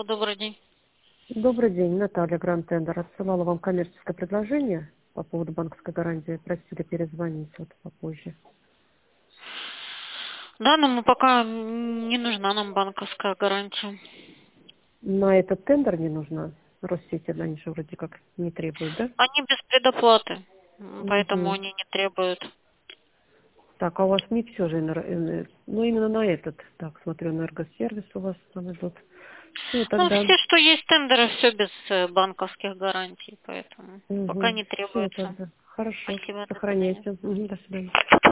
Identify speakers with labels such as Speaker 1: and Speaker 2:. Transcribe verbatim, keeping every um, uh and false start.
Speaker 1: Алло, добрый день.
Speaker 2: Добрый день, Наталья, Гранд Тендер. Отсылала вам коммерческое предложение по поводу банковской гарантии. Просили перезвонить вот попозже.
Speaker 1: Да, но мы пока не нужна нам банковская гарантия.
Speaker 2: На этот тендер не нужна. Россети, они же вроде как не требуют, да?
Speaker 1: Они без предоплаты, м, поэтому
Speaker 2: Угу.
Speaker 1: они не требуют.
Speaker 2: Так, а у вас не все же, энер- эне- ну именно на этот. Так, смотрю, энергосервис у вас там идут. Все,
Speaker 1: Ну,
Speaker 2: тогда.
Speaker 1: все, что есть тендеры, все без э, банковских гарантий, поэтому пока
Speaker 2: Угу.
Speaker 1: не
Speaker 2: Все,
Speaker 1: требуется.
Speaker 2: тогда. Хорошо.
Speaker 1: Спасибо, до свидания.
Speaker 2: Сохраняйте. Мгм, до свидания.